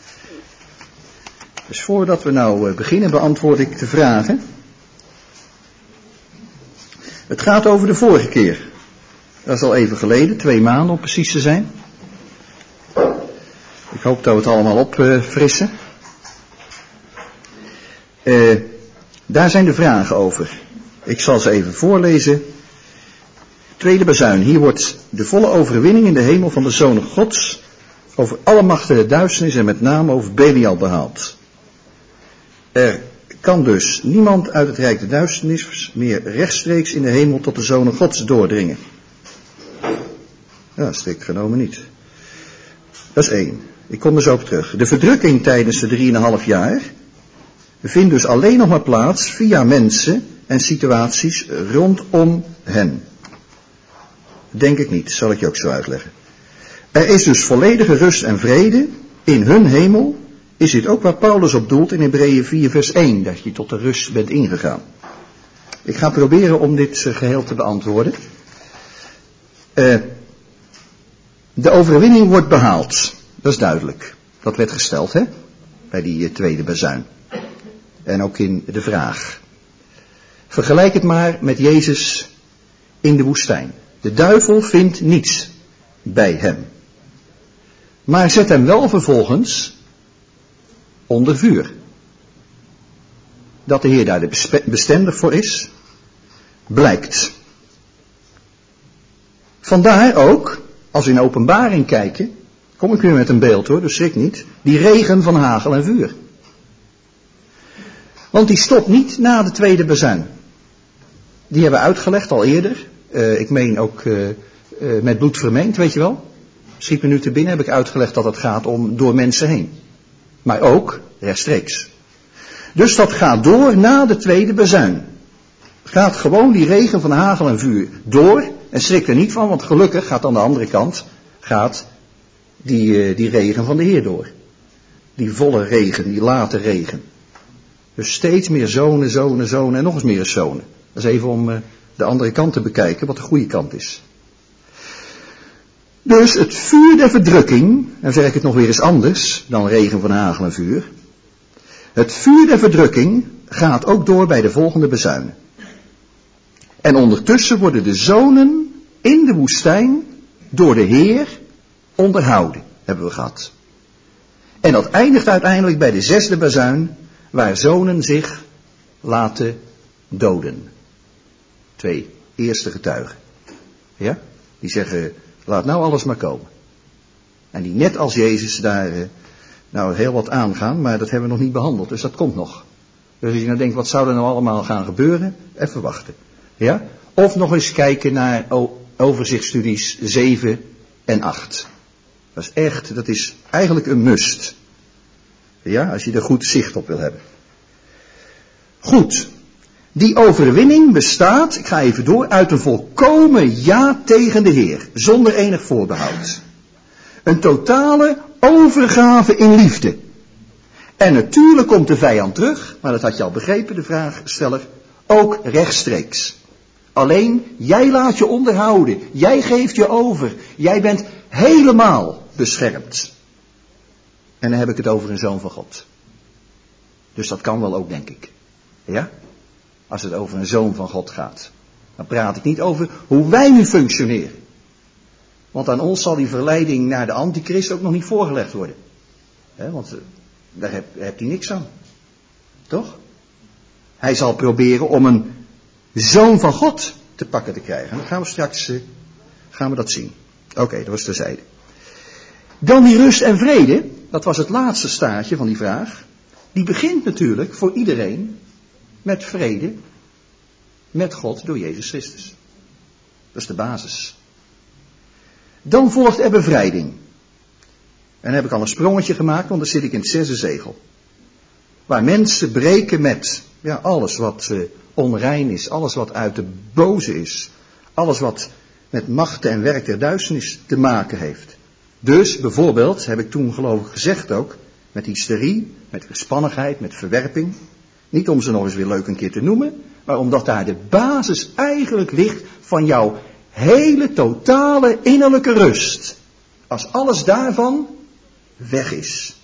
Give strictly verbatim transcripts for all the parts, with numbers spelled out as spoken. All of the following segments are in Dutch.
Dus voordat we nou beginnen, beantwoord ik de vragen. Het gaat over de vorige keer. Dat is al even geleden, twee maanden om precies te zijn. Ik hoop dat we het allemaal opfrissen. Uh, uh, daar zijn de vragen over. Ik zal ze even voorlezen. Tweede bazuin. Hier wordt de volle overwinning in de hemel van de zonen Gods over alle machten der duisternis en met name over Belial behaald. Er kan dus niemand uit het rijk der duisternis meer rechtstreeks in de hemel tot de zonen Gods doordringen. Ja, strikt genomen niet. Dat is één. Ik kom er zo op terug. De verdrukking tijdens de drieënhalf jaar vindt dus alleen nog maar plaats via mensen en situaties rondom hen. Denk ik niet, zal ik je ook zo uitleggen. Er is dus volledige rust en vrede in hun hemel. Is dit ook waar Paulus op doelt in Hebreeën vier vers één, dat je tot de rust bent ingegaan. Ik ga proberen om dit geheel te beantwoorden. Uh, de overwinning wordt behaald, dat is duidelijk. Dat werd gesteld, hè, bij die tweede bazuin. En ook in de vraag. Vergelijk het maar met Jezus in de woestijn. De duivel vindt niets bij hem. Maar zet hem wel vervolgens onder vuur. Dat de Heer daar de bestendig voor is, blijkt. Vandaar ook, als we in Openbaring kijken, kom ik weer met een beeld hoor, dus schrik niet, die regen van hagel en vuur. Want die stopt niet na de tweede bazuin. Die hebben we uitgelegd al eerder. Uh, ik meen ook uh, uh, met bloed vermengd, weet je wel. Schiet me nu te binnen, heb ik uitgelegd dat het gaat om door mensen heen. Maar ook rechtstreeks. Dus dat gaat door na de tweede bazuin. Gaat gewoon die regen van hagel en vuur door. En schrik er niet van, want gelukkig gaat aan de andere kant gaat die, uh, die regen van de Heer door. Die volle regen, die late regen. Dus steeds meer zonen, zonen, zonen en nog eens meer zonen. Dat is even om uh, de andere kant te bekijken, wat de goede kant is. Dus het vuur der verdrukking, en zeg ik het nog weer eens anders dan regen van hagel en vuur. Het vuur der verdrukking gaat ook door bij de volgende bazuin. En ondertussen worden de zonen in de woestijn door de Heer onderhouden, hebben we gehad. En dat eindigt uiteindelijk bij de zesde bazuin, waar zonen zich laten doden. Twee eerste getuigen. Ja? Die zeggen, laat nou alles maar komen. En die net als Jezus daar uh, nou heel wat aangaan, maar dat hebben we nog niet behandeld, dus dat komt nog. Dus als je nou denkt, wat zou er nou allemaal gaan gebeuren? Even wachten. Ja? Of nog eens kijken naar o- overzichtsstudies zeven en acht. Dat is echt, dat is eigenlijk een must. Ja, als je er goed zicht op wil hebben. Goed. Die overwinning bestaat, ik ga even door, uit een volkomen ja tegen de Heer. Zonder enig voorbehoud. Een totale overgave in liefde. En natuurlijk komt de vijand terug, maar dat had je al begrepen, de vraagsteller, ook rechtstreeks. Alleen, jij laat je onderhouden. Jij geeft je over. Jij bent helemaal beschermd. En dan heb ik het over een zoon van God. Dus dat kan wel ook, denk ik. Ja? Als het over een zoon van God gaat. Dan praat ik niet over hoe wij nu functioneren. Want aan ons zal die verleiding naar de antichrist ook nog niet voorgelegd worden. He, want uh, daar heb, hebt hij niks aan. Toch? Hij zal proberen om een zoon van God te pakken te krijgen. En dan gaan we straks uh, gaan we dat zien. Oké, okay, dat was terzijde. Dan die rust en vrede. Dat was het laatste staartje van die vraag. Die begint natuurlijk voor iedereen met vrede met God door Jezus Christus. Dat is de basis. Dan volgt er bevrijding. En dan heb ik al een sprongetje gemaakt, want dan zit ik in het zesde zegel. Waar mensen breken met ja, alles wat uh, onrein is, alles wat uit de boze is, alles wat met machten en werk der duisternis te maken heeft. Dus bijvoorbeeld, heb ik toen geloof ik gezegd ook, met hysterie, met weerspannigheid, met verwerping. Niet om ze nog eens weer leuk een keer te noemen, maar omdat daar de basis eigenlijk ligt van jouw hele totale innerlijke rust. Als alles daarvan weg is.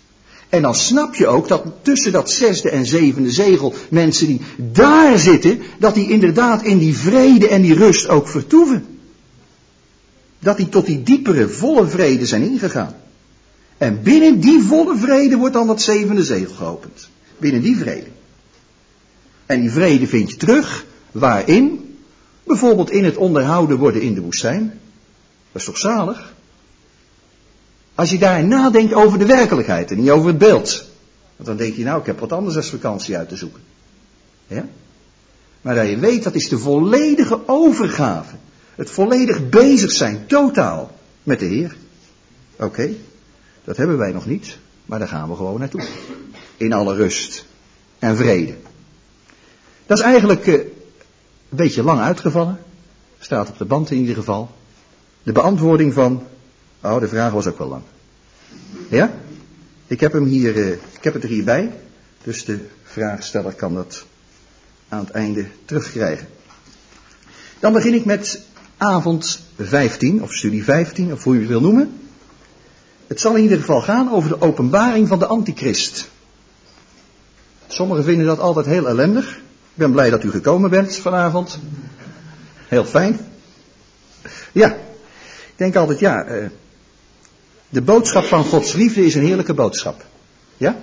En dan snap je ook dat tussen dat zesde en zevende zegel mensen die daar zitten, dat die inderdaad in die vrede en die rust ook vertoeven. Dat die tot die diepere, volle vrede zijn ingegaan. En binnen die volle vrede wordt dan dat zevende zegel geopend. Binnen die vrede. En die vrede vind je terug, waarin? Bijvoorbeeld in het onderhouden worden in de woestijn. Dat is toch zalig? Als je daar nadenkt over de werkelijkheid en niet over het beeld. Want dan denk je, nou, ik heb wat anders als vakantie uit te zoeken. Ja? Maar dat je weet, dat is de volledige overgave. Het volledig bezig zijn, totaal, met de Heer. Oké, okay, dat hebben wij nog niet, maar daar gaan we gewoon naartoe. In alle rust en vrede. Dat is eigenlijk uh, een beetje lang uitgevallen. Staat op de band in ieder geval. De beantwoording van... Oh, de vraag was ook wel lang. Ja? Ik heb hem hier, uh, ik heb het er hierbij. Dus de vraagsteller kan dat aan het einde terugkrijgen. Dan begin ik met avond vijftien, of studie vijftien, of hoe je het wil noemen. Het zal in ieder geval gaan over de openbaring van de antichrist. Sommigen vinden dat altijd heel ellendig. Ik ben blij dat u gekomen bent vanavond. Heel fijn. Ja, ik denk altijd, ja, uh, de boodschap van Gods liefde is een heerlijke boodschap. Ja?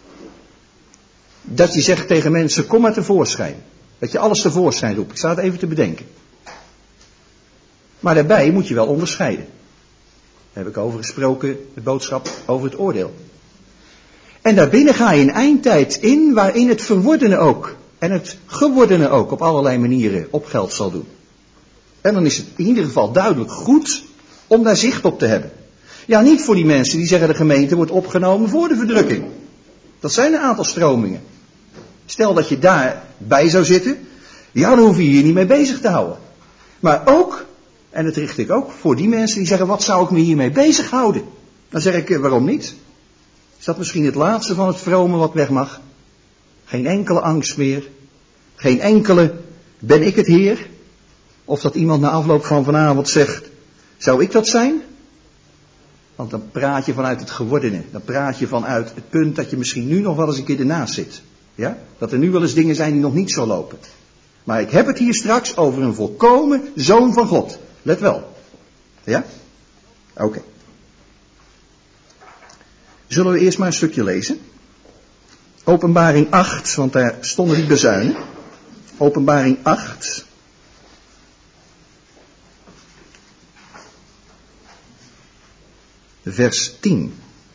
Dat je zegt tegen mensen, kom maar tevoorschijn. Dat je alles tevoorschijn roept. Ik sta het even te bedenken. Maar daarbij moet je wel onderscheiden. Daar heb ik over gesproken, de boodschap over het oordeel. En daarbinnen ga je een eindtijd in waarin het verwordene ook en het gewordene ook op allerlei manieren op geld zal doen. En dan is het in ieder geval duidelijk goed om daar zicht op te hebben. Ja, niet voor die mensen die zeggen de gemeente wordt opgenomen voor de verdrukking. Dat zijn een aantal stromingen. Stel dat je daarbij zou zitten, ja, dan hoef je je hier niet mee bezig te houden. Maar ook, en dat richt ik ook voor die mensen die zeggen, wat zou ik me hiermee bezighouden? Dan zeg ik, waarom niet? Is dat misschien het laatste van het vrome wat weg mag? Geen enkele angst meer. Geen enkele, ben ik het Heer? Of dat iemand na afloop van vanavond zegt, zou ik dat zijn? Want dan praat je vanuit het gewordene. Dan praat je vanuit het punt dat je misschien nu nog wel eens een keer ernaast zit. Ja? Dat er nu wel eens dingen zijn die nog niet zo lopen. Maar ik heb het hier straks over een volkomen zoon van God. Let wel. Ja? Oké. Okay. Zullen we eerst maar een stukje lezen? Openbaring acht, want daar stonden die bezuinen. Openbaring acht. Vers tien.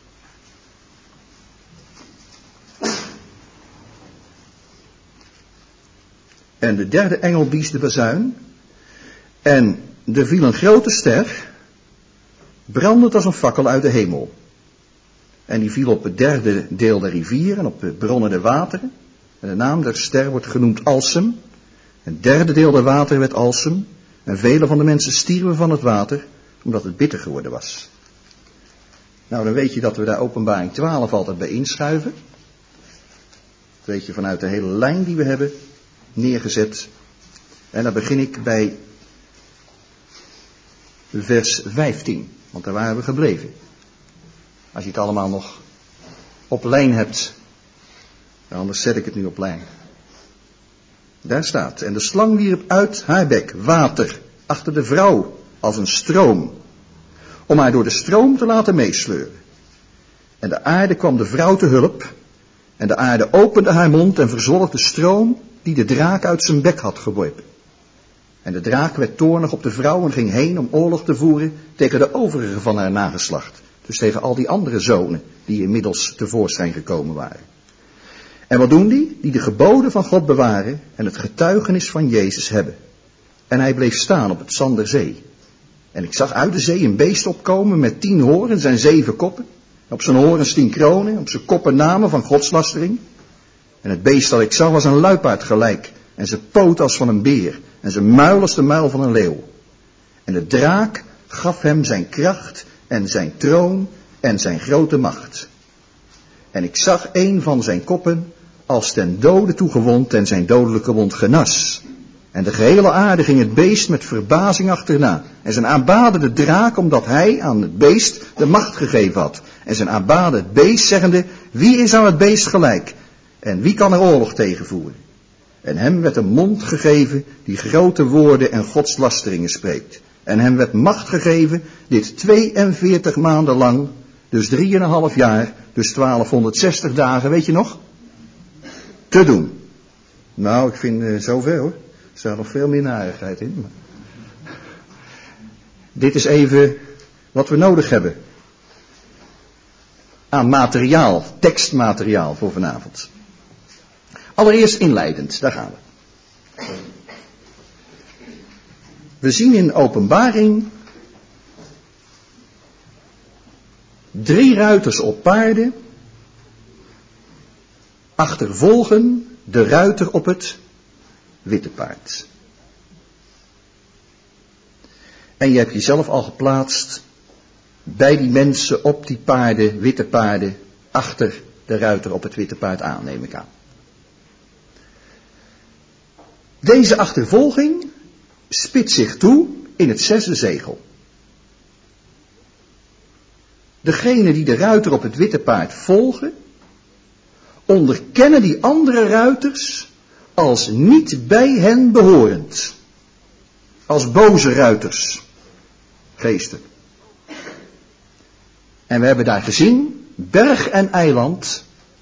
En de derde engel blies de bazuin. En er viel een grote ster, brandend als een fakkel uit de hemel. En die viel op het derde deel der rivier en op de bronnen der wateren. En de naam der ster wordt genoemd Alsem. Het derde deel der wateren werd Alsem. En vele van de mensen stierven van het water, omdat het bitter geworden was. Nou, dan weet je dat we daar Openbaring twaalf altijd bij inschuiven. Dat weet je vanuit de hele lijn die we hebben neergezet. En dan begin ik bij vers vijftien, want daar waren we gebleven. Als je het allemaal nog op lijn hebt, anders zet ik het nu op lijn. Daar staat, en de slang wierp uit haar bek water achter de vrouw als een stroom, om haar door de stroom te laten meesleuren. En de aarde kwam de vrouw te hulp, en de aarde opende haar mond en verzwolg de stroom die de draak uit zijn bek had geworpen. En de draak werd toornig op de vrouw en ging heen om oorlog te voeren tegen de overige van haar nageslacht. Dus tegen al die andere zonen die inmiddels tevoorschijn gekomen waren. En wat doen die? Die de geboden van God bewaren en het getuigenis van Jezus hebben. En hij bleef staan op het zand der zee. En ik zag uit de zee een beest opkomen met tien horens en zeven koppen. Op zijn horens tien kronen, op zijn koppen namen van godslastering. En het beest dat ik zag was een luipaard gelijk. En zijn poot als van een beer. En zijn muil als de muil van een leeuw. En de draak gaf hem zijn kracht en zijn troon en zijn grote macht. En ik zag een van zijn koppen als ten dode toegewond en zijn dodelijke wond genas. En de gehele aarde ging het beest met verbazing achterna. En zijn aanbaden de draak, omdat hij aan het beest de macht gegeven had. En zijn aanbaden het beest, zeggende, wie is aan het beest gelijk? En wie kan er oorlog tegenvoeren? En hem werd een mond gegeven die grote woorden en godslasteringen spreekt. En hem werd macht gegeven dit tweeënveertig maanden lang, dus drieënhalf jaar, dus twaalfhonderdzestig dagen, weet je nog? Te doen. Nou, ik vind uh, zoveel hoor. Er staat nog veel meer narigheid in. Maar... Dit is even wat we nodig hebben. Aan materiaal, tekstmateriaal voor vanavond. Allereerst inleidend, daar gaan we. We zien in Openbaring drie ruiters op paarden achtervolgen de ruiter op het witte paard. En je hebt jezelf al geplaatst bij die mensen op die paarden, witte paarden, achter de ruiter op het witte paard aan, neem ik aan. Deze achtervolging spitst zich toe in het zesde zegel. Degenen die de ruiter op het witte paard volgen, onderkennen die andere ruiters als niet bij hen behorend. Als boze ruiters, geesten. En we hebben daar gezien, berg en eiland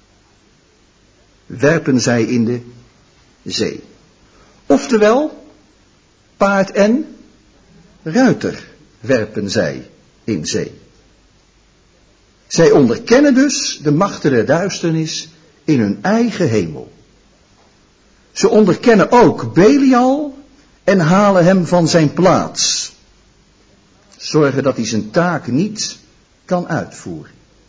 werpen zij in de zee. Oftewel, paard en ruiter werpen zij in zee. Zij onderkennen dus de machten der duisternis in hun eigen hemel. Ze onderkennen ook Belial en halen hem van zijn plaats. Zorgen dat hij zijn taak niet kan uitvoeren.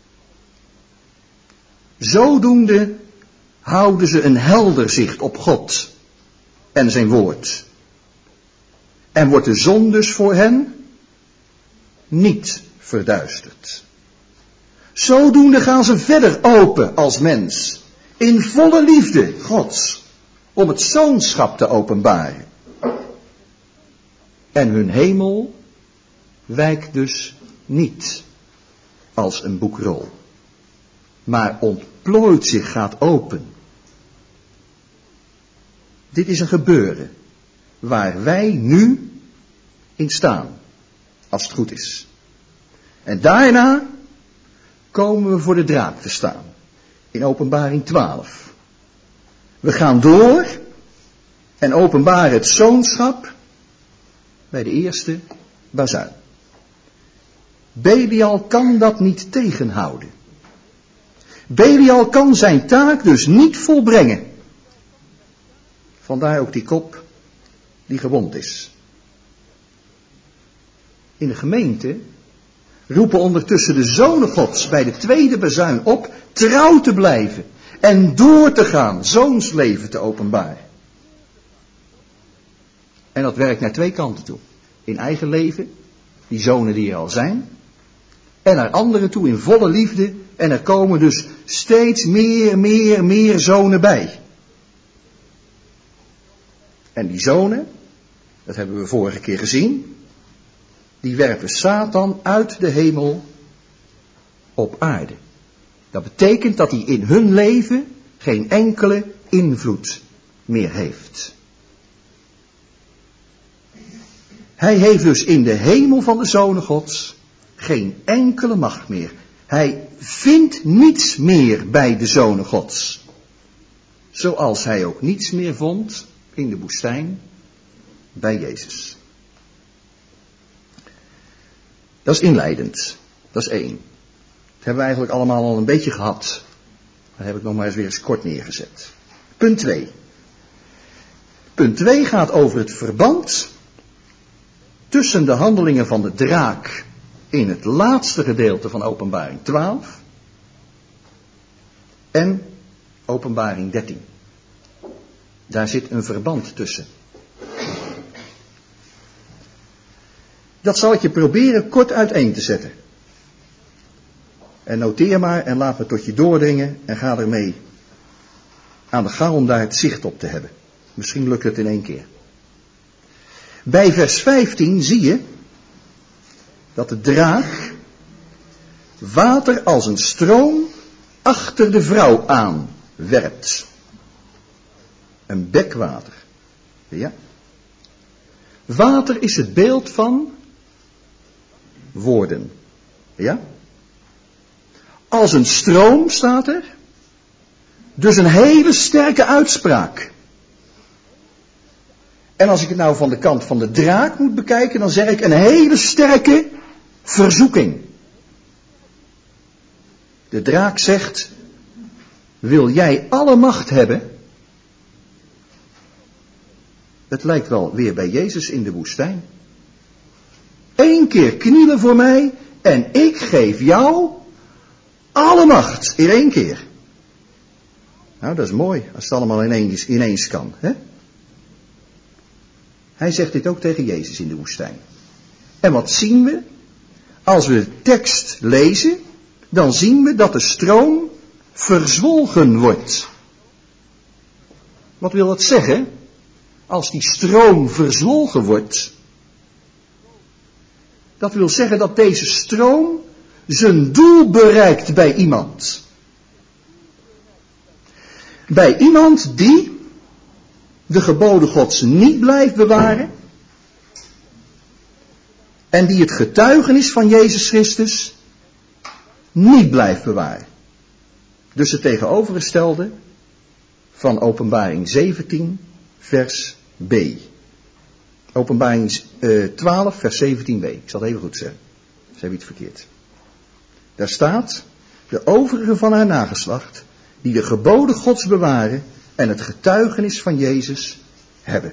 Zodoende houden ze een helder zicht op God en zijn woord. En wordt de zon dus voor hen niet verduisterd. Zodoende gaan ze verder open als mens, in volle liefde Gods, om het zoonschap te openbaren. En hun hemel wijkt dus niet als een boekrol, maar ontplooit zich, gaat open. Dit is een gebeuren waar wij nu in staan, als het goed is. En daarna komen we voor de draak te staan, in Openbaring twaalf. We gaan door en openbaren het zoonschap bij de eerste bazuin. Belial kan dat niet tegenhouden. Belial kan zijn taak dus niet volbrengen. Vandaar ook die kop die gewond is. In de gemeente roepen ondertussen de zonen Gods bij de tweede bazuin op trouw te blijven en door te gaan, zoonsleven te openbaren. En dat werkt naar twee kanten toe. In eigen leven, die zonen die er al zijn, en naar anderen toe in volle liefde, en er komen dus steeds meer, meer, meer zonen bij. En die zonen, dat hebben we vorige keer gezien, die werpen Satan uit de hemel op aarde. Dat betekent dat hij in hun leven geen enkele invloed meer heeft. Hij heeft dus in de hemel van de zonen Gods geen enkele macht meer. Hij vindt niets meer bij de zonen Gods. Zoals hij ook niets meer vond in de woestijn bij Jezus. Dat is inleidend. Dat is één. Dat hebben we eigenlijk allemaal al een beetje gehad. Dat heb ik nog maar eens weer eens kort neergezet. Punt twee. Punt twee gaat over het verband tussen de handelingen van de draak in het laatste gedeelte van Openbaring twaalf en Openbaring dertien. Daar zit een verband tussen. Dat zal ik je proberen kort uiteen te zetten. En noteer maar en laat me tot je doordringen en ga ermee aan de gang om daar het zicht op te hebben. Misschien lukt het in één keer. Bij vers vijftien zie je dat de draak water als een stroom achter de vrouw aanwerpt. Een bek water. Ja. Water is het beeld van woorden. Ja. Als een stroom staat er. Dus een hele sterke uitspraak. En als ik het nou van de kant van de draak moet bekijken, dan zeg ik een hele sterke verzoeking. De draak zegt, wil jij alle macht hebben? Het lijkt wel weer bij Jezus in de woestijn. Eén keer knielen voor mij en ik geef jou alle macht in één keer. Nou, dat is mooi als het allemaal ineens, ineens kan. Hè? Hij zegt dit ook tegen Jezus in de woestijn. En wat zien we? Als we de tekst lezen, dan zien we dat de stroom verzwolgen wordt. Wat wil dat zeggen? Als die stroom verzwolgen wordt. Dat wil zeggen dat deze stroom zijn doel bereikt bij iemand. Bij iemand die de geboden Gods niet blijft bewaren. En die het getuigenis van Jezus Christus niet blijft bewaren. Dus het tegenovergestelde van Openbaring zeventien vers B. Openbaring uh, twaalf vers zeventien b. Ik zal het even goed zeggen. Ze hebben iets verkeerd. Daar staat, de overigen van haar nageslacht, die de geboden Gods bewaren en het getuigenis van Jezus hebben.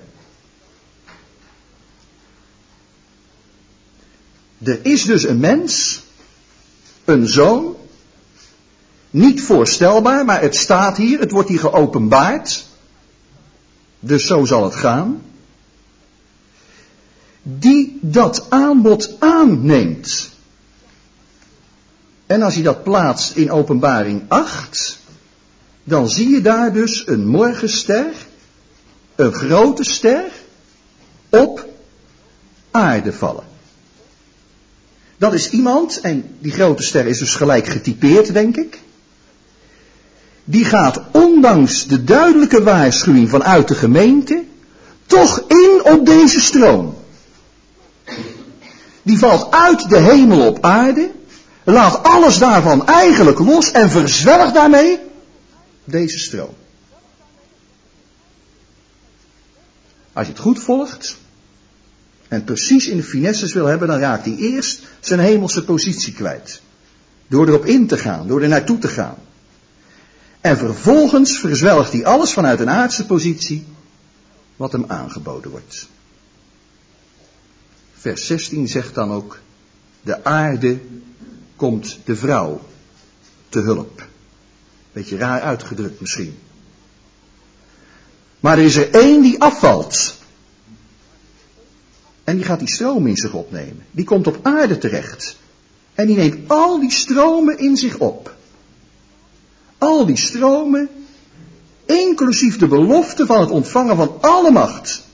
Er is dus een mens, een zoon, niet voorstelbaar, maar het staat hier, het wordt hier geopenbaard, dus zo zal het gaan, die dat aanbod aanneemt. En als je dat plaatst in Openbaring acht, dan zie je daar dus een morgenster, een grote ster, op aarde vallen. Dat is iemand, en die grote ster is dus gelijk getypeerd, denk ik. Die gaat ondanks de duidelijke waarschuwing vanuit de gemeente, toch in op deze stroom. Die valt uit de hemel op aarde, laat alles daarvan eigenlijk los en verzwelgt daarmee deze stroom. Als je het goed volgt en precies in de finesses wil hebben, dan raakt hij eerst zijn hemelse positie kwijt. Door erop in te gaan, door er naartoe te gaan. En vervolgens verzwelgt hij alles vanuit een aardse positie wat hem aangeboden wordt. Vers zestien zegt dan ook, de aarde komt de vrouw te hulp. Beetje raar uitgedrukt misschien. Maar er is er één die afvalt. En die gaat die stroom in zich opnemen. Die komt op aarde terecht. En die neemt al die stromen in zich op. Al die stromen, inclusief de belofte van het ontvangen van alle macht.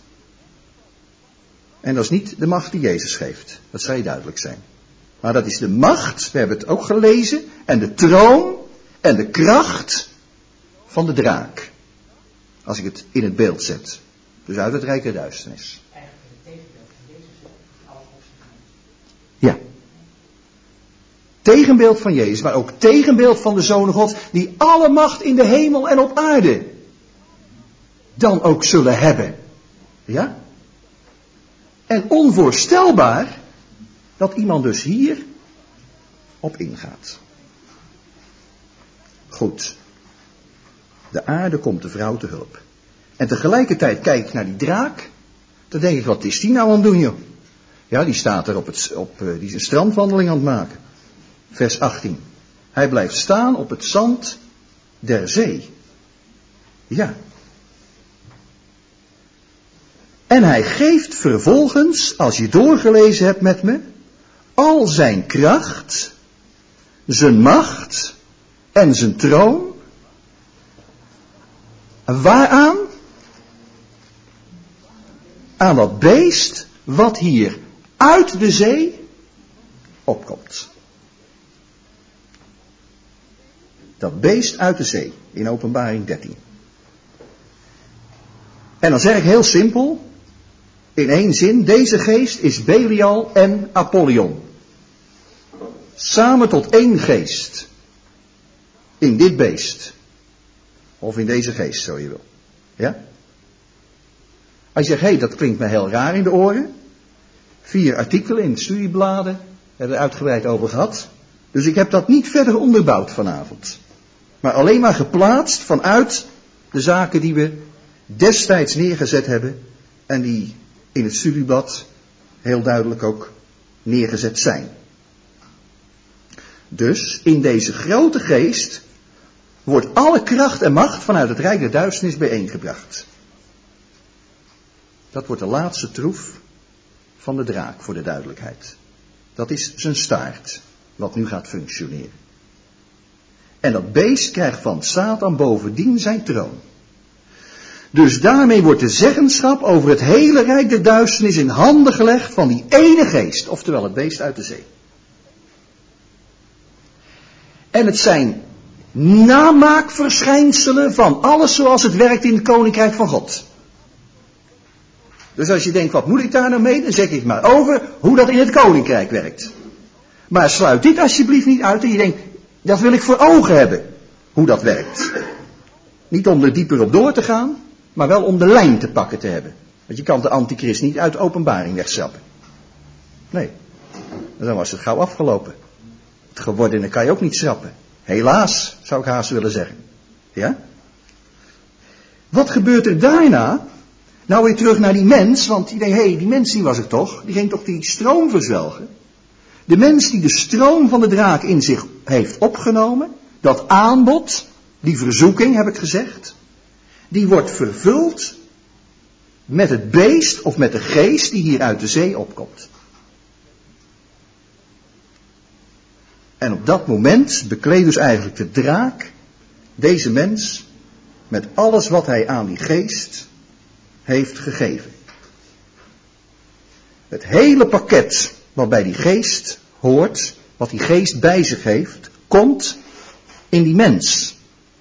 En dat is niet de macht die Jezus geeft. Dat zal je duidelijk zijn. Maar dat is de macht, we hebben het ook gelezen, en de troon en de kracht van de draak. Als ik het in het beeld zet. Dus uit het rijk der duisternis. Eigenlijk het tegenbeeld van Jezus. Alles opstaan. Ja. Tegenbeeld van Jezus, maar ook tegenbeeld van de Zoon Gods, die alle macht in de hemel en op aarde dan ook zullen hebben. Ja? En onvoorstelbaar dat iemand dus hier op ingaat. Goed. De aarde komt de vrouw te hulp. En tegelijkertijd kijk ik naar die draak. Dan denk ik, wat is die nou aan het doen, joh? Ja, die staat er op, het, op uh, die is een strandwandeling aan het maken. Vers achttien. Hij blijft staan op het zand der zee. Ja. En hij geeft vervolgens, als je doorgelezen hebt met me, al zijn kracht, zijn macht en zijn troon. Waaraan? Aan dat beest wat hier uit de zee opkomt. Dat beest uit de zee, in Openbaring dertien. En dan zeg ik heel simpel, in één zin, deze geest is Belial en Apollyon. Samen tot één geest. In dit beest. Of in deze geest, zo je wil. Ja? Als je zegt, hé, hey, dat klinkt me heel raar in de oren. Vier artikelen in studiebladen, hebben we er uitgebreid over gehad. Dus ik heb dat niet verder onderbouwd vanavond. Maar alleen maar geplaatst vanuit de zaken die we destijds neergezet hebben. En die in het studieblad heel duidelijk ook neergezet zijn. Dus in deze grote geest wordt alle kracht en macht vanuit het rijk der duisternis bijeengebracht. Dat wordt de laatste troef van de draak, voor de duidelijkheid. Dat is zijn staart, wat nu gaat functioneren. En dat beest krijgt van Satan bovendien zijn troon. Dus daarmee wordt de zeggenschap over het hele rijk der duisternis in handen gelegd van die ene geest, oftewel het beest uit de zee. En het zijn namaakverschijnselen van alles zoals het werkt in het koninkrijk van God. Dus als je denkt, wat moet ik daar nou mee? Dan zeg ik maar over hoe dat in het koninkrijk werkt. Maar sluit dit alsjeblieft niet uit en je denkt, dat wil ik voor ogen hebben. Hoe dat werkt. Niet om er dieper op door te gaan, maar wel om de lijn te pakken te hebben. Want je kan de antichrist niet uit de openbaring wegsappen. Nee, dan was het gauw afgelopen. Het gewordene kan je ook niet schrappen. Helaas, zou ik haast willen zeggen. Ja? Wat gebeurt er daarna? Nou weer terug naar die mens, want die denkt, hé, hey, die mens die was het toch? Die ging toch die stroom verzwelgen? De mens die de stroom van de draak in zich heeft opgenomen, dat aanbod, die verzoeking heb ik gezegd, die wordt vervuld met het beest of met de geest die hier uit de zee opkomt. En op dat moment bekleedt dus eigenlijk de draak deze mens met alles wat hij aan die geest heeft gegeven. Het hele pakket wat bij die geest hoort, wat die geest bij zich heeft, komt in die mens.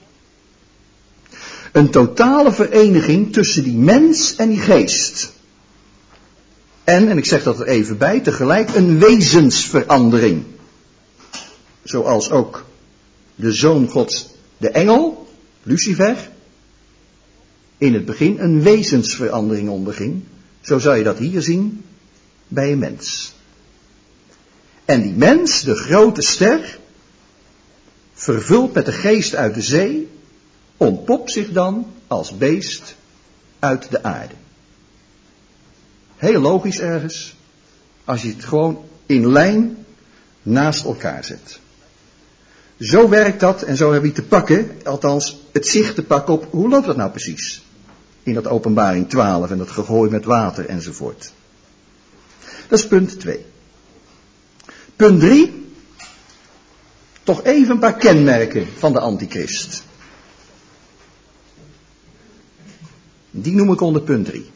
Een totale vereniging tussen die mens en die geest. En, en ik zeg dat er even bij, tegelijk een wezensverandering. Zoals ook de Zoon Gods, de engel, Lucifer, in het begin een wezensverandering onderging. Zo zou je dat hier zien bij een mens. En die mens, de grote ster, vervuld met de geest uit de zee, ontpopt zich dan als beest uit de aarde. Heel logisch ergens, als je het gewoon in lijn naast elkaar zet. Zo werkt dat en zo heb je te pakken, althans het zicht te pakken op, hoe loopt dat nou precies? In dat Openbaring twaalf en dat gegooi met water enzovoort. Dat is punt twee. Punt drie. Toch even een paar kenmerken van de antichrist. Die noem ik onder punt drie.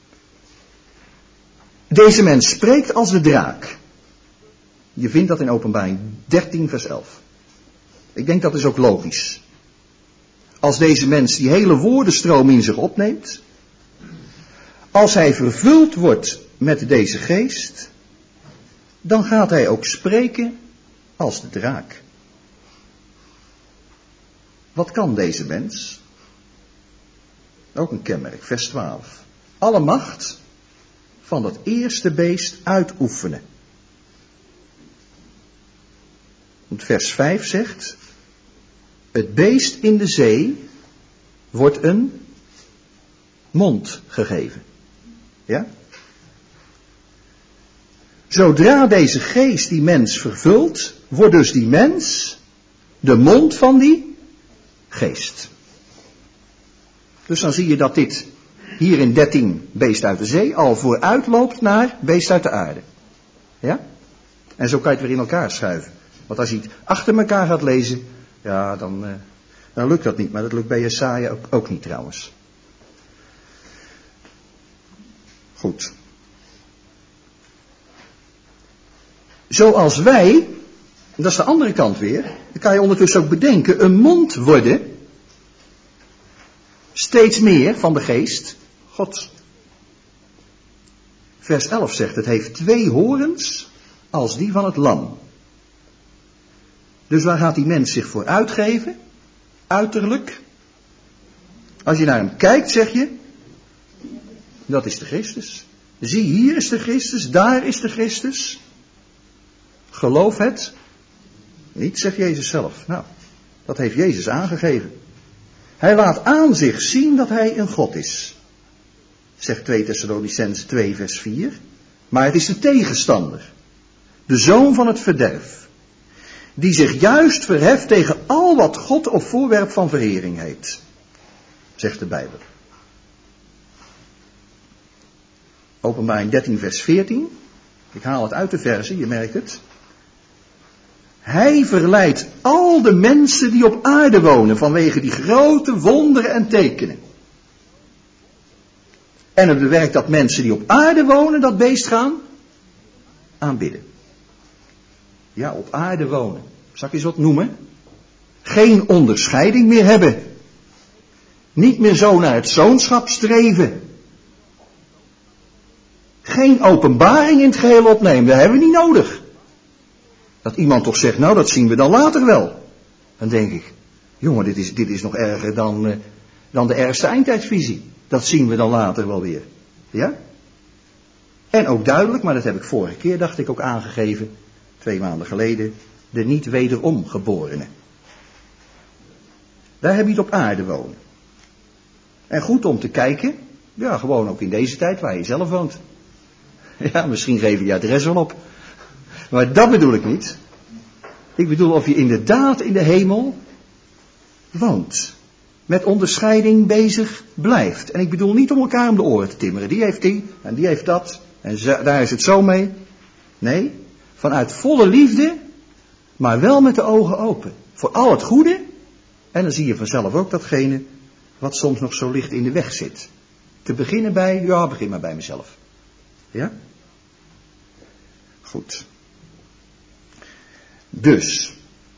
Deze mens spreekt als de draak. Je vindt dat in Openbaring dertien vers elf. Ik denk dat is ook logisch. Als deze mens die hele woordenstroom in zich opneemt. Als hij vervuld wordt met deze geest. Dan gaat hij ook spreken als de draak. Wat kan deze mens? Ook een kenmerk, vers twaalf. Alle macht van dat eerste beest uitoefenen. Want vers vijf zegt, het beest in de zee wordt een mond gegeven. Ja? Zodra deze geest die mens vervult, wordt dus die mens de mond van die geest. Dus dan zie je dat dit hier in dertien beest uit de zee al vooruit loopt naar beest uit de aarde. Ja? En zo kan je het weer in elkaar schuiven. Want als je het achter elkaar gaat lezen, ja, dan, uh, dan lukt dat niet. Maar dat lukt bij Jesaja ook, ook niet trouwens. Goed. Zoals wij, dat is de andere kant weer, dan kan je ondertussen ook bedenken, een mond worden, steeds meer van de geest Gods. Vers elf zegt, het heeft twee horens als die van het lam. Dus waar gaat die mens zich voor uitgeven? Uiterlijk. Als je naar hem kijkt, zeg je, dat is de Christus. Zie, hier is de Christus, daar is de Christus. Geloof het niet, zegt Jezus zelf. Nou, dat heeft Jezus aangegeven. Hij laat aan zich zien dat hij een God is. Zegt twee Thessalonicenzen twee vers vier. Maar het is de tegenstander. De zoon van het verderf. Die zich juist verheft tegen al wat God of voorwerp van verering heet. Zegt de Bijbel. Openbaring dertien vers veertien. Ik haal het uit de versie, je merkt het. Hij verleidt al de mensen die op aarde wonen vanwege die grote wonderen en tekenen. En het bewerkt dat mensen die op aarde wonen dat beest gaan aanbidden. Ja, op aarde wonen. Zal ik eens wat noemen? Geen onderscheiding meer hebben. Niet meer zo naar het zoonschap streven. Geen openbaring in het geheel opnemen, dat hebben we niet nodig. Dat iemand toch zegt, nou dat zien we dan later wel. Dan denk ik, jongen, dit is, dit is nog erger dan, uh, dan de ergste eindtijdsvisie. Dat zien we dan later wel weer. Ja? En ook duidelijk, maar dat heb ik vorige keer, dacht ik, ook aangegeven, twee maanden geleden, de niet wederom geborenen. Daar heb je het op aarde wonen. En goed om te kijken, ja, gewoon ook in deze tijd waar je zelf woont. Ja, misschien geef je je adres wel op. Maar dat bedoel ik niet. Ik bedoel of je inderdaad in de hemel woont. Met onderscheiding bezig blijft. En ik bedoel niet om elkaar om de oren te timmeren. Die heeft die en die heeft dat. En daar is het zo mee. Nee, vanuit volle liefde, maar wel met de ogen open. Voor al het goede. En dan zie je vanzelf ook datgene wat soms nog zo licht in de weg zit. Te beginnen bij, ja, begin maar bij mezelf. Ja? Goed. Dus,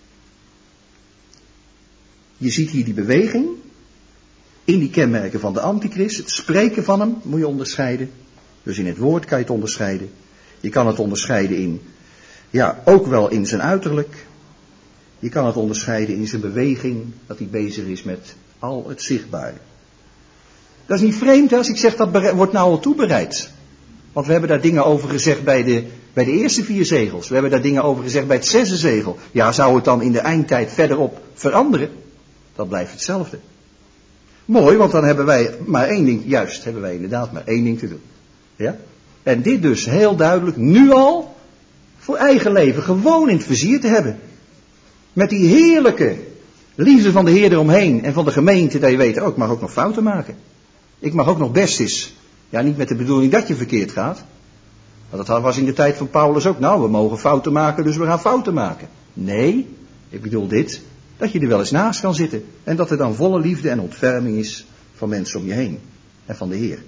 je ziet hier die beweging in die kenmerken van de antichrist. Het spreken van hem moet je onderscheiden. Dus in het woord kan je het onderscheiden. Je kan het onderscheiden in, ja, ook wel in zijn uiterlijk. Je kan het onderscheiden in zijn beweging, dat hij bezig is met al het zichtbare. Dat is niet vreemd hè, als ik zeg dat bere- wordt nou al toebereid. Want we hebben daar dingen over gezegd bij de, bij de eerste vier zegels. We hebben daar dingen over gezegd bij het zesde zegel. Ja, zou het dan in de eindtijd verderop veranderen? Dat blijft hetzelfde. Mooi, want dan hebben wij maar één ding, juist, hebben wij inderdaad maar één ding te doen. Ja? En dit dus heel duidelijk, nu al, voor eigen leven, gewoon in het vizier te hebben. Met die heerlijke liefde van de Heer eromheen en van de gemeente, dat je weet, oh, ik mag ook nog fouten maken. Ik mag ook nog best eens. Ja, niet met de bedoeling dat je verkeerd gaat. Want dat was in de tijd van Paulus ook. Nou, we mogen fouten maken, dus we gaan fouten maken. Nee, ik bedoel dit, dat je er wel eens naast kan zitten. En dat er dan volle liefde en ontferming is van mensen om je heen. En van de Heer.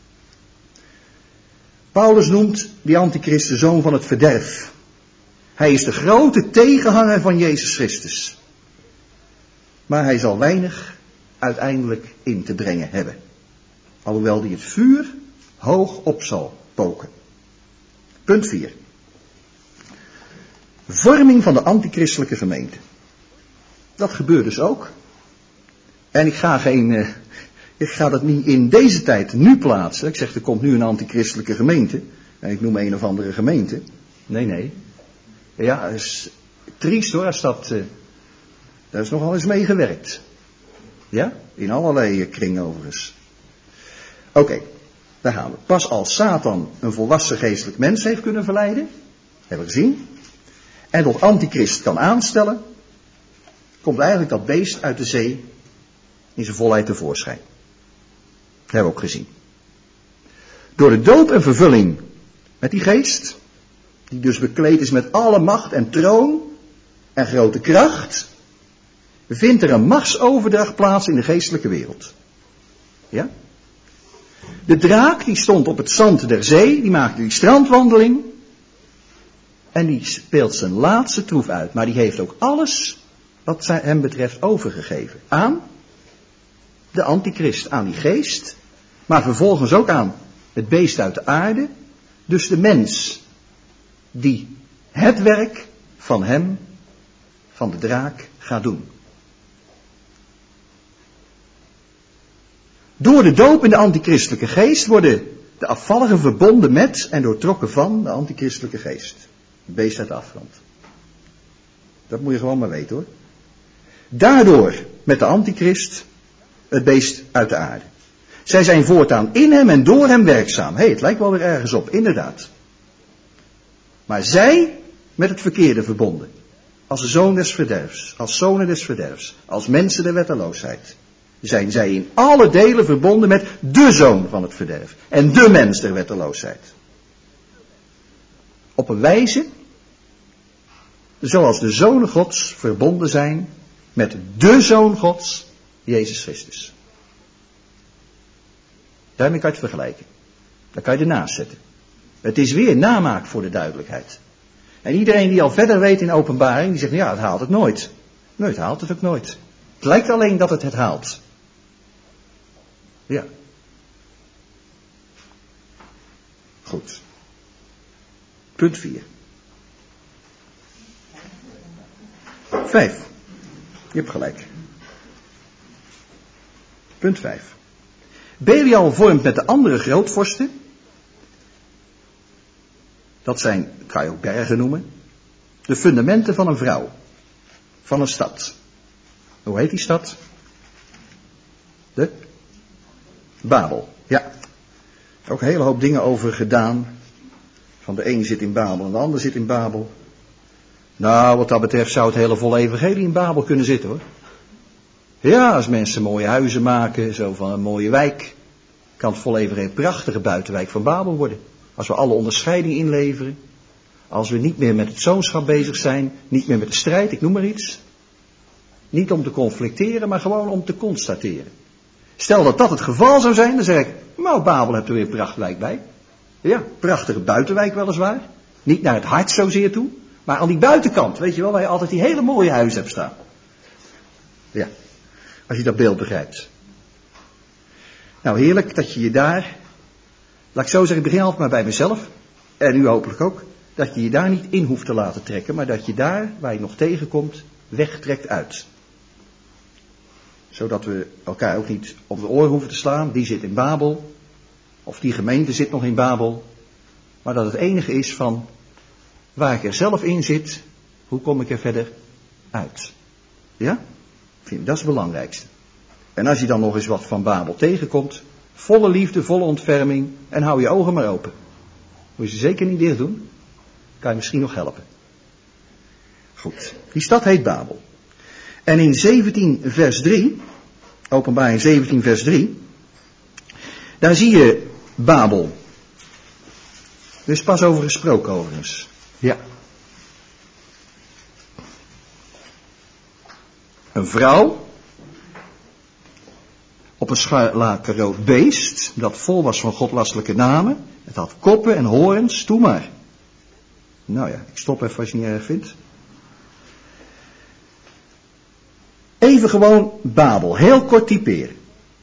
Paulus noemt die antichrist de zoon van het verderf. Hij is de grote tegenhanger van Jezus Christus. Maar hij zal weinig uiteindelijk in te brengen hebben. Alhoewel die het vuur hoog op zal poken. Punt vier. Vorming van de antichristelijke gemeente. Dat gebeurt dus ook. En ik ga geen, uh, ik ga dat niet in deze tijd nu plaatsen. Ik zeg, er komt nu een antichristelijke gemeente. En ik noem een of andere gemeente. Nee, nee. Ja, het is triest hoor, als dat, uh, daar is nogal eens mee gewerkt. Ja, in allerlei uh, kringen overigens. Oké, okay, daar gaan we. Pas als Satan een volwassen geestelijk mens heeft kunnen verleiden, hebben we gezien, en tot antichrist kan aanstellen, komt eigenlijk dat beest uit de zee in zijn volheid tevoorschijn. Dat hebben we ook gezien. Door de doop en vervulling met die geest, die dus bekleed is met alle macht en troon en grote kracht, vindt er een machtsoverdracht plaats in de geestelijke wereld. Ja? De draak die stond op het zand der zee, die maakte die strandwandeling. En die speelt zijn laatste troef uit. Maar die heeft ook alles wat zij hem betreft overgegeven. Aan de antichrist, aan die geest. Maar vervolgens ook aan het beest uit de aarde. Dus de mens die het werk van hem, van de draak, gaat doen. Door de doop in de antichristelijke geest worden de afvalligen verbonden met en doortrokken van de antichristelijke geest. Het beest uit de afgrond. Dat moet je gewoon maar weten hoor. Daardoor met de antichrist het beest uit de aarde. Zij zijn voortaan in hem en door hem werkzaam. Hé, hey, het lijkt wel weer ergens op, inderdaad. Maar zij met het verkeerde verbonden. Als de zoon des verderfs, als zonen des verderfs, als mensen der wetteloosheid. Zijn zij in alle delen verbonden met de zoon van het verderf. En de mens der wetteloosheid. Op een wijze zoals de zonen Gods verbonden zijn met de Zoon Gods, Jezus Christus. Daarmee kan je het vergelijken. Daar kan je ernaast zetten. Het is weer namaak voor de duidelijkheid. En iedereen die al verder weet in openbaring, die zegt, ja, het haalt het nooit. Nee, het haalt het ook nooit. Het lijkt alleen dat het het haalt. Ja. Goed. Punt vier. Vijf. Je hebt gelijk. Punt vijf. Belial vormt met de andere grootvorsten. Dat zijn, kan je ook bergen noemen. De fundamenten van een vrouw. Van een stad. Hoe heet die stad? De Babel. Ja. Ook een hele hoop dingen over gedaan. Van de een zit in Babel en de ander zit in Babel. Nou, wat dat betreft zou het hele volle evangelie in Babel kunnen zitten hoor. Ja, als mensen mooie huizen maken, zo van een mooie wijk, kan het volle evangelie een prachtige buitenwijk van Babel worden. Als we alle onderscheiding inleveren. Als we niet meer met het zoonschap bezig zijn, niet meer met de strijd, ik noem maar iets. Niet om te conflicteren, maar gewoon om te constateren. Stel dat dat het geval zou zijn, dan zeg ik, nou, Babel hebt er weer een prachtwijk bij. Ja, prachtige buitenwijk weliswaar. Niet naar het hart zozeer toe, maar aan die buitenkant, weet je wel, waar je altijd die hele mooie huizen hebt staan. Ja, als je dat beeld begrijpt. Nou, heerlijk dat je je daar, laat ik zo zeggen, ik begin altijd maar bij mezelf, en u hopelijk ook, dat je je daar niet in hoeft te laten trekken, maar dat je daar, waar je nog tegenkomt, wegtrekt uit. Zodat we elkaar ook niet op de oren hoeven te slaan, die zit in Babel, of die gemeente zit nog in Babel, maar dat het enige is van, waar ik er zelf in zit, hoe kom ik er verder uit? Ja? Ik vind dat is het belangrijkste. En als je dan nog eens wat van Babel tegenkomt, volle liefde, volle ontferming, en hou je ogen maar open. Moet je ze zeker niet dicht doen, kan je misschien nog helpen. Goed, die stad heet Babel. En in zeventien vers drie, Openbaring zeventien vers drie, daar zie je Babel. Er is pas over gesproken overigens. Ja. Een vrouw op een scharlakenrood beest dat vol was van godlastelijke namen. Het had koppen en horens, doe maar. Nou ja, ik stop even als je het niet erg vindt. Even gewoon Babel, heel kort typeren.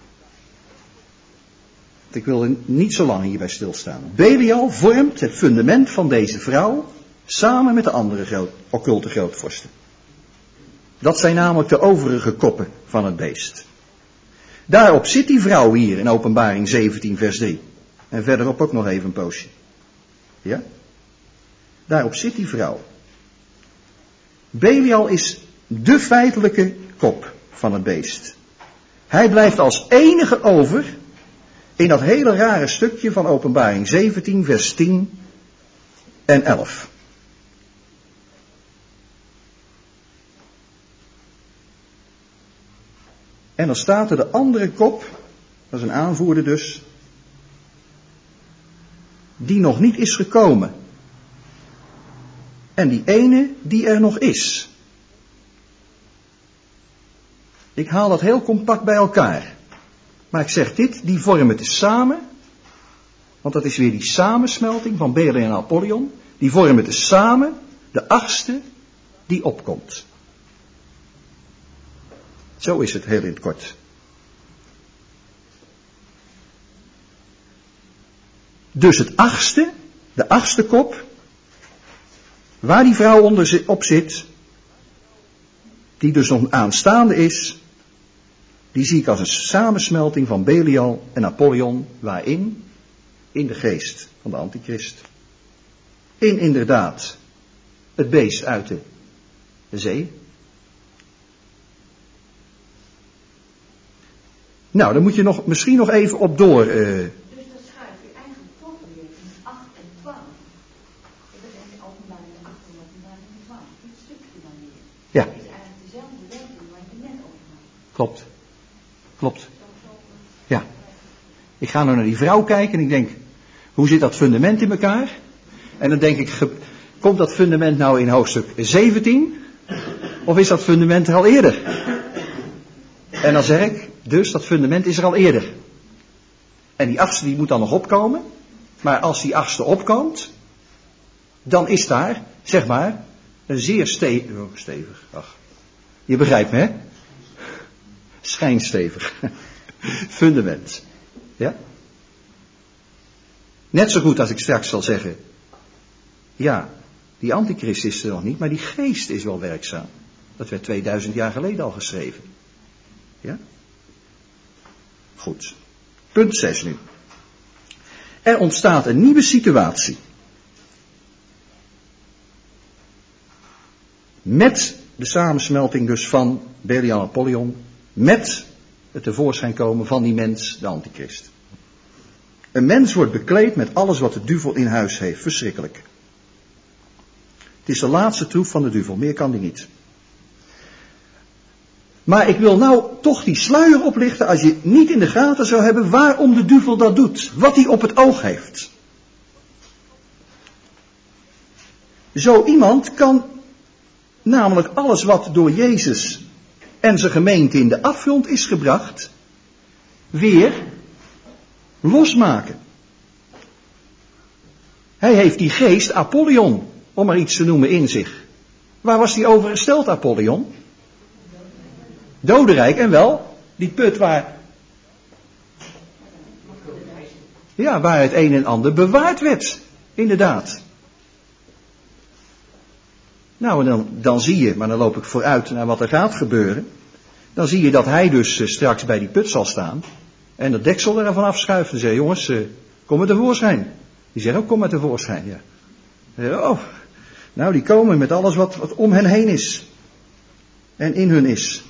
Ik wil er niet zo lang hierbij stilstaan. Belial vormt het fundament van deze vrouw samen met de andere groot, occulte grootvorsten. Dat zijn namelijk de overige koppen van het beest. Daarop zit die vrouw hier in Openbaring zeventien vers drie. En verderop ook nog even een poosje. Ja? Daarop zit die vrouw. Belial is de feitelijke kop van het beest. Hij blijft als enige over in dat hele rare stukje van Openbaring zeventien vers tien en elf. En dan staat er de andere kop, dat is een aanvoerder dus, die nog niet is gekomen. En die ene die er nog is. Ik haal dat heel compact bij elkaar. Maar ik zeg dit, die vormen het samen. Want dat is weer die samensmelting van Belial en Apollyon. die vormen tezamen de achtste die opkomt. Zo is het heel in het kort. Dus het achtste, de achtste kop, waar die vrouw onder op zit, die dus nog aanstaande is, die zie ik als een samensmelting van Belial en Apollyon, waarin? In de geest van de antichrist. In inderdaad het beest uit de, de zee. Nou, daar moet je nog, misschien nog even op door. Uh... Dus dat schuift u eigenlijk toch weer in acht en twaalf. Dat is in openbaring en acht en openbaring en twaalf. Dit stukje dan weer. Ja. Dat is eigenlijk dezelfde werking waar je net over had. Klopt. Klopt. Ja. Ik ga nou naar die vrouw kijken en ik denk, hoe zit dat fundament in elkaar? En dan denk ik, ge, komt dat fundament nou in hoofdstuk zeventien? Of is dat fundament er al eerder? En dan zeg ik, dus dat fundament is er al eerder. En die achtste die moet dan nog opkomen. Maar als die achtste opkomt, dan is daar, zeg maar, een zeer stevig, oh, stevig, ach, je begrijpt me, hè? Schijnstevig fundament. Ja? Net zo goed als ik straks zal zeggen, ja, die antichrist is er nog niet, maar die geest is wel werkzaam. Dat werd tweeduizend jaar geleden al geschreven. Ja? Goed. Punt zes nu. Er ontstaat een nieuwe situatie. Met de samensmelting dus van Belial en Apollyon, met het tevoorschijn komen van die mens, de antichrist. Een mens wordt bekleed met alles wat de duivel in huis heeft. Verschrikkelijk. Het is de laatste troef van de duivel. Meer kan die niet. Maar ik wil nou toch die sluier oplichten als je niet in de gaten zou hebben waarom de duivel dat doet. Wat hij op het oog heeft. Zo iemand kan namelijk alles wat door Jezus en zijn gemeente in de afgrond is gebracht, weer losmaken. Hij heeft die geest Apollyon, om maar iets te noemen, in zich. Waar was die over gesteld, Apollyon? Dodenrijk, en wel, die put waar, ja, waar het een en ander bewaard werd, inderdaad. Nou, en dan, dan zie je, maar dan loop ik vooruit naar wat er gaat gebeuren. Dan zie je dat hij dus uh, straks bij die put zal staan. En dat deksel ervan afschuift en zegt, jongens, uh, kom maar tevoorschijn. Die zeggen ook, kom maar tevoorschijn, ja. Uh, oh, nou, die komen met alles wat, wat om hen heen is. En in hun is.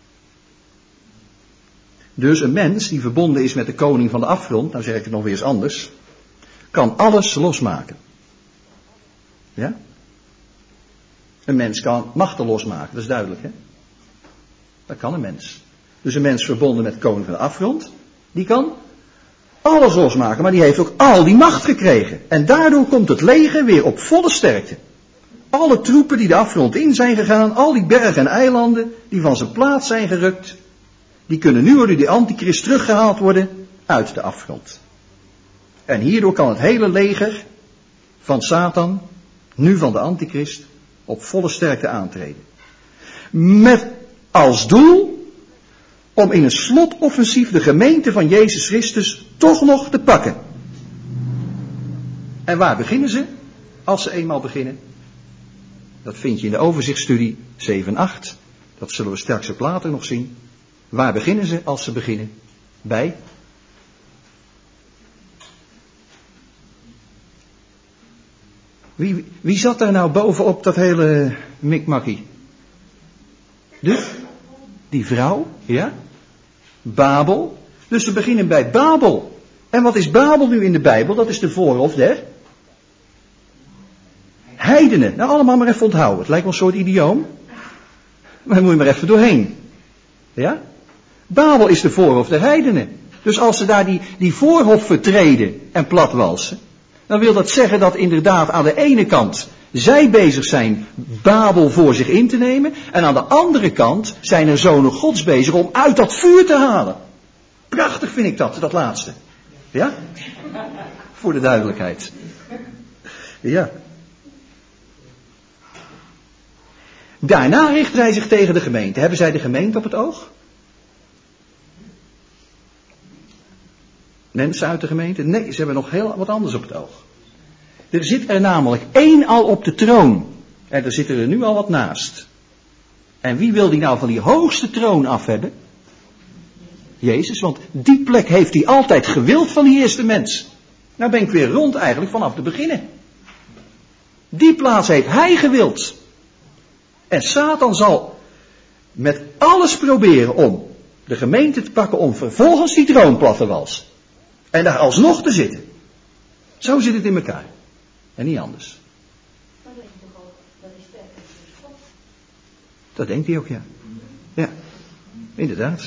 Dus een mens die verbonden is met de koning van de afgrond, nou zeg ik het nog weer eens anders, kan alles losmaken. Ja? Een mens kan machten losmaken, dat is duidelijk, hè? Dat kan een mens. Dus een mens verbonden met de koning van de afgrond, die kan alles losmaken, maar die heeft ook al die macht gekregen. En daardoor komt het leger weer op volle sterkte. Alle troepen die de afgrond in zijn gegaan, al die bergen en eilanden die van zijn plaats zijn gerukt, die kunnen nu door de antichrist teruggehaald worden uit de afgrond. En hierdoor kan het hele leger van Satan, nu van de antichrist, op volle sterkte aantreden. Met als doel om in een slotoffensief de gemeente van Jezus Christus toch nog te pakken. En waar beginnen ze? Als ze eenmaal beginnen. Dat vind je in de overzichtsstudie zeven acht. Dat zullen we straks ook later nog zien. Waar beginnen ze als ze beginnen? Bij? Wie, wie zat daar nou bovenop dat hele mikmakkie? De, die vrouw, ja? Babel. Dus ze beginnen bij Babel. En wat is Babel nu in de Bijbel? Dat is de voorhof der heidenen. Nou, allemaal maar even onthouden. Het lijkt wel een soort idioom. Maar daar moet je maar even doorheen. Ja? Babel is de voorhof der heidenen. Dus als ze daar die, die voorhof vertreden en platwalsen, dan wil dat zeggen dat inderdaad aan de ene kant zij bezig zijn Babel voor zich in te nemen, en aan de andere kant zijn er zonen Gods bezig om uit dat vuur te halen. Prachtig vind ik dat, dat laatste. Ja? Voor de duidelijkheid. Ja. Daarna richten zij zich tegen de gemeente. Hebben zij de gemeente op het oog? Mensen uit de gemeente? Nee, ze hebben nog heel wat anders op het oog. Er zit er namelijk één al op de troon. En er zitten er nu al wat naast. En wie wil die nou van die hoogste troon af hebben? Jezus, want die plek heeft hij altijd gewild van die eerste mens. Nou ben ik weer rond eigenlijk vanaf de beginnen. Die plaats heeft hij gewild. En Satan zal met alles proberen om de gemeente te pakken om vervolgens die troon plat te walsen. En daar alsnog te zitten. Zo zit het in elkaar. En niet anders. Maar dat is toch ook, dat is sterker dan God. Dat denkt hij ook, ja. Ja, inderdaad.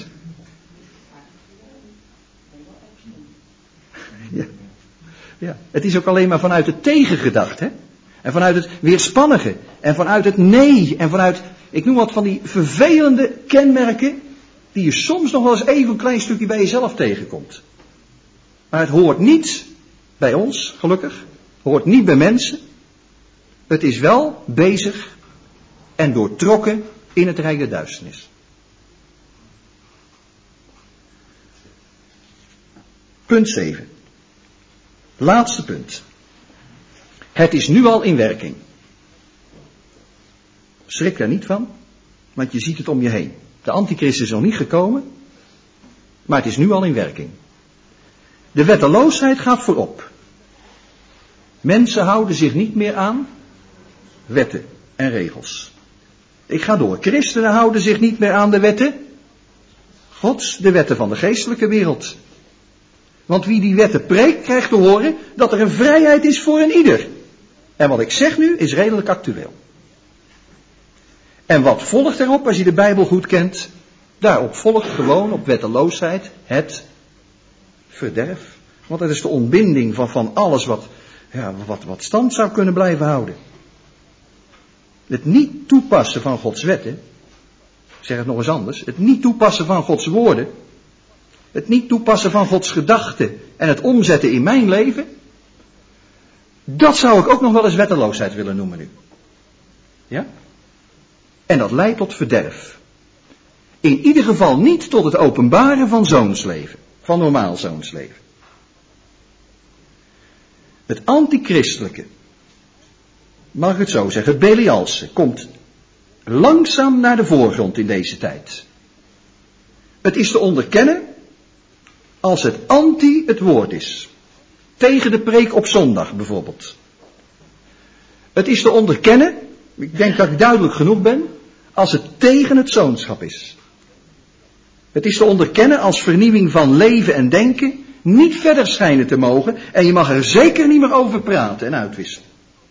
Ja. Ja. Het is ook alleen maar vanuit het tegengedacht, hè. En vanuit het weerspannige. En vanuit het nee. En vanuit, ik noem wat van die vervelende kenmerken. Die je soms nog wel eens even een klein stukje bij jezelf tegenkomt. Maar het hoort niet bij ons, gelukkig. Hoort niet bij mensen. Het is wel bezig en doortrokken in het rijk der duisternis. Punt zeven. Laatste punt. Het is nu al in werking. Schrik daar niet van, want je ziet het om je heen. De antichrist is nog niet gekomen, maar het is nu al in werking. De wetteloosheid gaat voorop. Mensen houden zich niet meer aan wetten en regels. Ik ga door. Christenen houden zich niet meer aan de wetten Gods, de wetten van de geestelijke wereld. Want wie die wetten preekt, krijgt te horen dat er een vrijheid is voor een ieder. En wat ik zeg nu is redelijk actueel. En wat volgt erop als je de Bijbel goed kent? Daarop volgt gewoon op wetteloosheid het verderf. Want dat is de ontbinding van, van alles wat, ja, wat, wat stand zou kunnen blijven houden. Het niet toepassen van Gods wetten. Ik zeg het nog eens anders. Het niet toepassen van Gods woorden. Het niet toepassen van Gods gedachten. En het omzetten in mijn leven. Dat zou ik ook nog wel eens wetteloosheid willen noemen nu. Ja? En dat leidt tot verderf. In ieder geval niet tot het openbaren van zoonsleven. Van normaal zoonsleven. Het antichristelijke, mag ik het zo zeggen, het Belialse, komt langzaam naar de voorgrond in deze tijd. Het is te onderkennen als het anti het woord is. Tegen de preek op zondag bijvoorbeeld. Het is te onderkennen, ik denk dat ik duidelijk genoeg ben, als het tegen het zoonschap is. Het is te onderkennen als vernieuwing van leven en denken niet verder schijnen te mogen en je mag er zeker niet meer over praten en uitwisselen.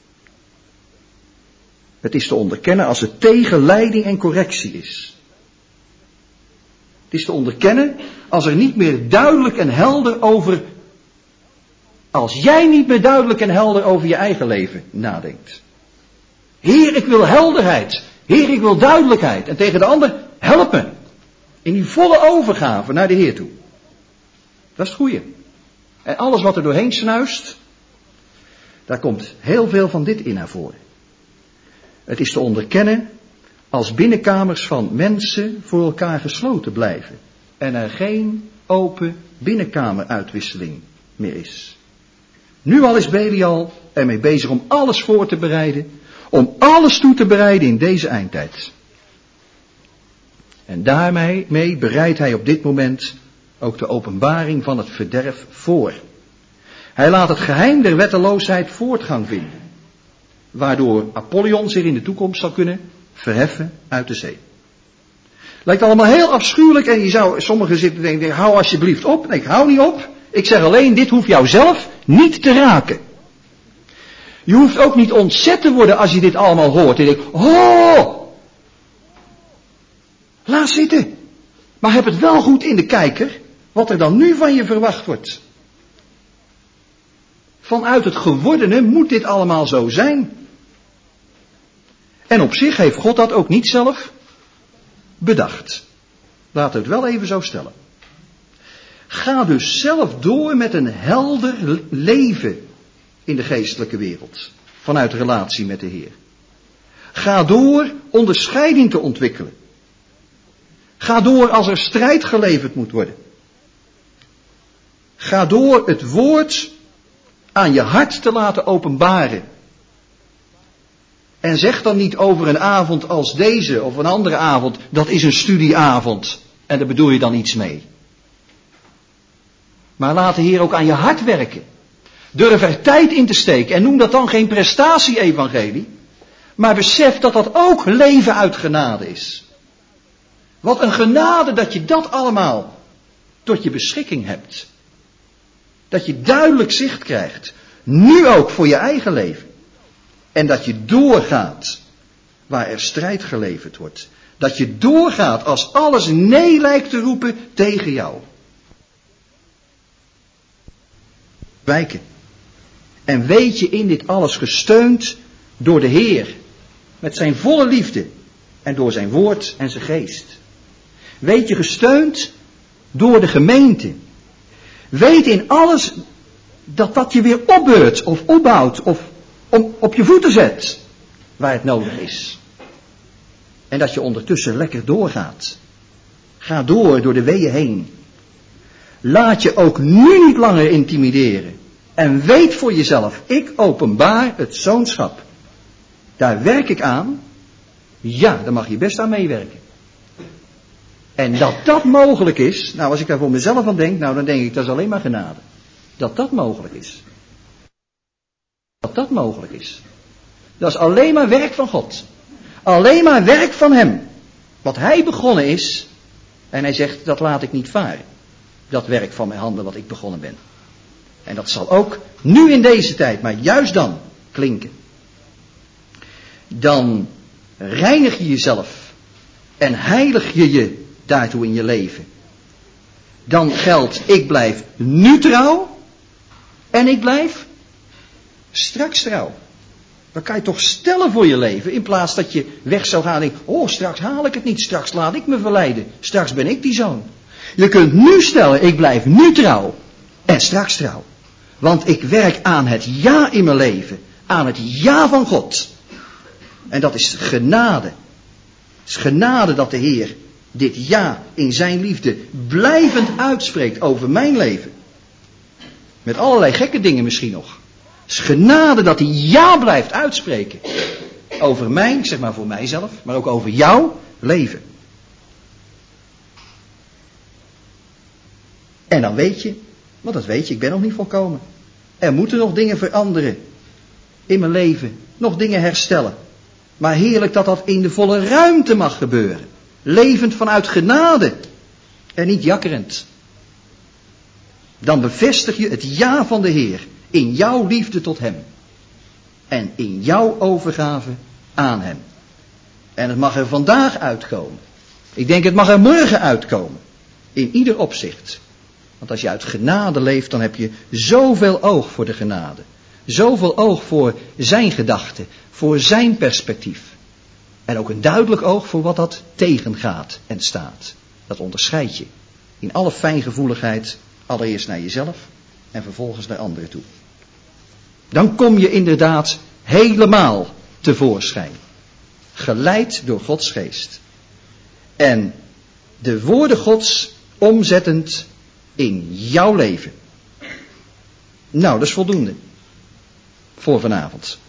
Het is te onderkennen als het tegen leiding en correctie is. Het is te onderkennen als er niet meer duidelijk en helder over, als jij niet meer duidelijk en helder over je eigen leven nadenkt. Heer, ik wil helderheid. Heer, ik wil duidelijkheid. En tegen de ander, help me. In die volle overgave naar de Heer toe. Dat is het goeie. En alles wat er doorheen snuist, daar komt heel veel van dit in naar voren. Het is te onderkennen als binnenkamers van mensen voor elkaar gesloten blijven. En er geen open binnenkameruitwisseling meer is. Nu al is Belial ermee bezig om alles voor te bereiden. Om alles toe te bereiden in deze eindtijd. En daarmee mee bereidt hij op dit moment ook de openbaring van het verderf voor. Hij laat het geheim der wetteloosheid voortgang vinden. Waardoor Apollyon zich in de toekomst zal kunnen verheffen uit de zee. Lijkt allemaal heel afschuwelijk en je zou, sommigen zitten denken, hou alsjeblieft op. Nee, ik hou niet op. Ik zeg alleen, dit hoeft jou zelf niet te raken. Je hoeft ook niet ontzet te worden als je dit allemaal hoort. En je denkt, oh, laat zitten. Maar heb het wel goed in de kijker, wat er dan nu van je verwacht wordt. Vanuit het gewordene moet dit allemaal zo zijn. En op zich heeft God dat ook niet zelf bedacht. Laten we het wel even zo stellen. Ga dus zelf door met een helder leven in de geestelijke wereld. Vanuit relatie met de Heer. Ga door onderscheiding te ontwikkelen. Ga door als er strijd geleverd moet worden. Ga door het woord aan je hart te laten openbaren. En zeg dan niet over een avond als deze of een andere avond, dat is een studieavond. En daar bedoel je dan iets mee. Maar laat de Heer ook aan je hart werken. Durf er tijd in te steken. En noem dat dan geen prestatie-evangelie. Maar besef dat dat ook leven uit genade is. Wat een genade dat je dat allemaal tot je beschikking hebt. Dat je duidelijk zicht krijgt. Nu ook voor je eigen leven. En dat je doorgaat waar er strijd geleverd wordt. Dat je doorgaat als alles nee lijkt te roepen tegen jou. Wijken. En weet je in dit alles gesteund door de Heer. Met zijn volle liefde. En door zijn woord en zijn geest. Weet je gesteund door de gemeente. Weet in alles dat dat je weer opbeurt of opbouwt of om, op je voeten zet. Waar het nodig is. En dat je ondertussen lekker doorgaat. Ga door door de weeën heen. Laat je ook nu niet langer intimideren. En weet voor jezelf, ik openbaar het zoonschap. Daar werk ik aan. Ja, daar mag je best aan meewerken. En dat dat mogelijk is, nou als ik daar voor mezelf aan denk, nou dan denk ik dat is alleen maar genade. Dat dat mogelijk is. Dat dat mogelijk is. Dat is alleen maar werk van God. Alleen maar werk van Hem. Wat Hij begonnen is, en Hij zegt dat laat ik niet varen. Dat werk van mijn handen wat ik begonnen ben. En dat zal ook nu in deze tijd, maar juist dan klinken. Dan reinig je jezelf en heilig je je daartoe in je leven. Dan geldt, ik blijf nu trouw en ik blijf straks trouw. Dan kan je toch stellen voor je leven in plaats dat je weg zou gaan en denkt, oh straks haal ik het niet, straks laat ik me verleiden, straks ben ik die zoon. Je kunt nu stellen, ik blijf nu trouw en straks trouw. Want ik werk aan het ja in mijn leven, aan het ja van God. En dat is genade. Het is genade dat de Heer dit ja in zijn liefde blijvend uitspreekt over mijn leven. Met allerlei gekke dingen misschien nog. Het is genade dat hij ja blijft uitspreken. Over mijn, ik zeg maar voor mijzelf, maar ook over jouw leven. En dan weet je, want dat weet je, ik ben nog niet volkomen. Er moeten nog dingen veranderen in mijn leven. Nog dingen herstellen. Maar heerlijk dat dat in de volle ruimte mag gebeuren. Levend vanuit genade. En niet jakkerend. Dan bevestig je het ja van de Heer. In jouw liefde tot Hem. En in jouw overgave aan Hem. En het mag er vandaag uitkomen. Ik denk het mag er morgen uitkomen. In ieder opzicht. Want als je uit genade leeft, dan heb je zoveel oog voor de genade. Zoveel oog voor zijn gedachten, voor zijn perspectief. En ook een duidelijk oog voor wat dat tegengaat en staat. Dat onderscheid je. In alle fijngevoeligheid, allereerst naar jezelf en vervolgens naar anderen toe. Dan kom je inderdaad helemaal tevoorschijn. Geleid door Gods geest. En de woorden Gods omzettend in jouw leven. Nou, dat is voldoende voor vanavond.